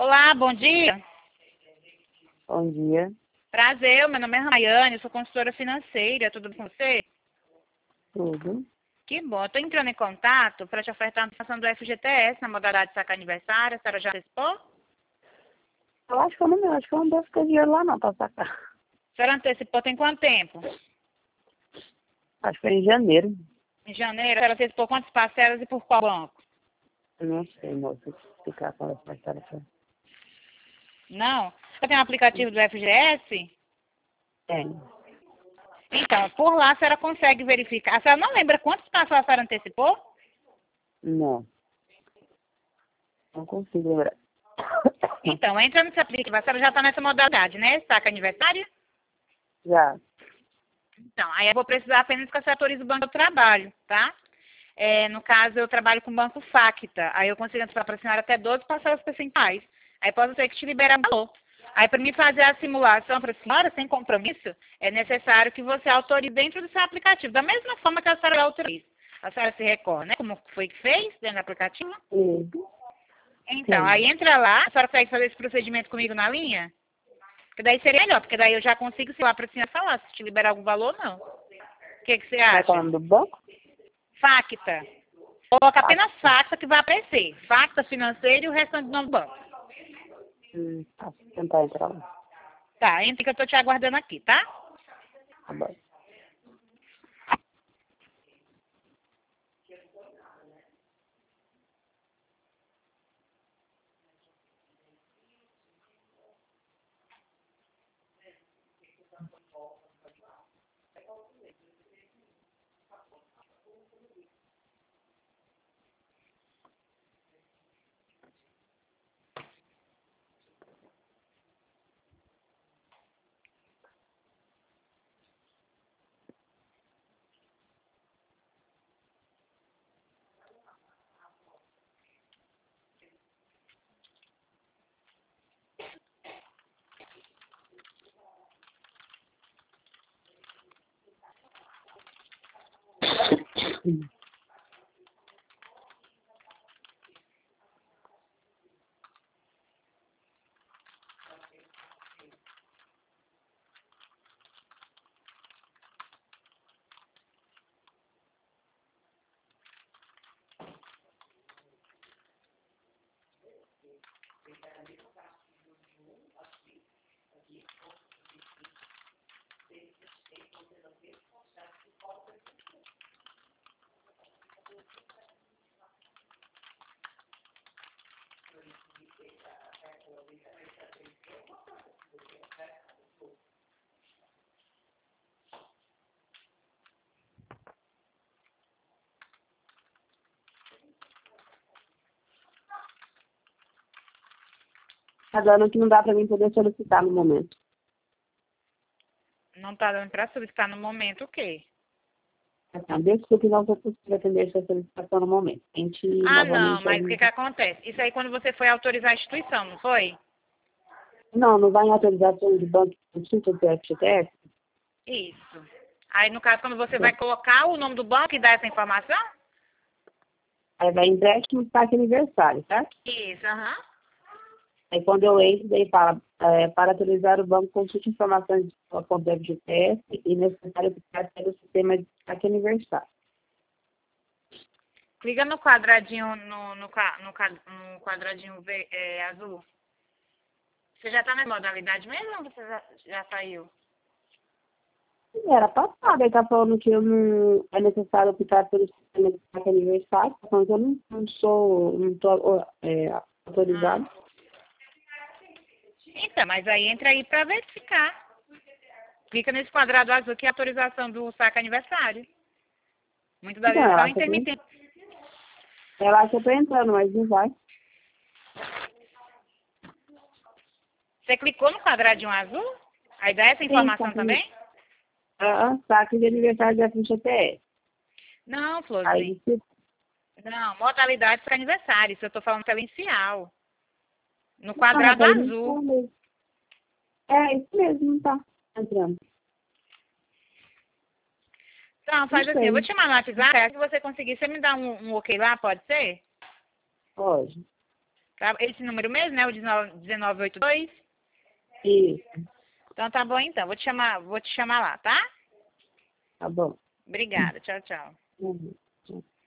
Olá, bom dia. Bom dia. Prazer, meu nome é Rayane, eu sou consultora financeira, tudo bem com você? Tudo. Que bom, eu tô entrando em contato para te ofertar a antecipação do FGTS na modalidade de sacar aniversário, a senhora já antecipou? Eu acho que eu não devo ficar dinheiro lá não pra sacar. A senhora antecipou tem quanto tempo? Acho que foi em janeiro. Em janeiro, a senhora antecipou quantas parcelas e por qual banco? Eu não sei, moça, explicar para essa história. Não? Você tem um aplicativo do FGTS? Tem. Então, por lá a senhora consegue verificar. A senhora não lembra quantas parcelas a senhora antecipou? Não. Não consigo lembrar. Então, entra nesse aplicativo, a senhora já está nessa modalidade, né? Saca aniversário? Já. Então, aí eu vou precisar apenas que você autorize o banco do trabalho, tá? No caso, eu trabalho com o banco Facta. Aí eu consigo antecipar para a senhora até 12 parcelas percentuais. Aí pode ser que te libere valor. Aí para mim fazer a simulação para a senhora, sem compromisso, é necessário que você autorize dentro do seu aplicativo. Da mesma forma que a senhora autoriza. A senhora se recorda, né? Como foi que fez dentro do aplicativo? Sim. Então, aí Sim. entra lá, a senhora consegue fazer esse procedimento comigo na linha? Porque daí seria melhor, porque daí eu já consigo simular para a senhora falar se te liberar algum valor ou não. O que você Vai qual é o acha? nome do banco? Facta. Coloca apenas Facta. Facta que vai aparecer. Facta financeiro e o restante do nome do banco. Tá. Vou tentar entrar lá. Tá, entra que eu tô te aguardando aqui, tá? Tá bom. Tá dando que não dá pra mim poder solicitar no momento. Não tá dando pra solicitar no momento o quê? Então, desculpe, não vou conseguir atender essa solicitação no momento. Tente Ah, não, novamente mas o aí. que que acontece? Isso aí quando você foi autorizar a instituição, não foi? Não, não vai em autorização de banco de consulta do FGTS? Isso. Aí, no caso, quando você vai colocar o nome do banco e dar essa informação? Aí vai empréstimo para aniversário, certo? Isso, aham. Aí quando eu entro, daí fala, para atualizar o banco, consulte informações de sua conta FGTS e necessário ficar pelo sistema de destaque aniversário. Clica no quadradinho, no quadradinho azul. Você já tá na modalidade mesmo ou você já saiu? Era passado, aí tá falando que eu não é necessário optar pelo sistema de destaque aniversário, tá falando que eu não estou autorizado. Ah. Então, mas aí entra aí para verificar. Clica nesse quadrado azul que é a autorização do saque aniversário. Muitas das Então, vezes é só intermitente. ela acha que eu tô entrando, mas não vai. Você clicou no quadradinho azul? Aí dá essa Sim, informação também? saque de aniversário da FGTS. Não, Aí Florzinho. disse, Não, modalidade para aniversário. Isso eu tô falando pela inicial. No ah, mas quadrado aí não azul. tá mesmo. É, isso mesmo, não tá entrando. Então, Não faz assim, eu vou sei, te chamar no WhatsApp, se você conseguir, você me dá um ok lá, pode ser? pode. Tá? Esse número mesmo, né? O 1982? Isso, Então tá bom então. Vou te chamar lá, tá? tá bom. Obrigada. Tchau, tchau. Uhum.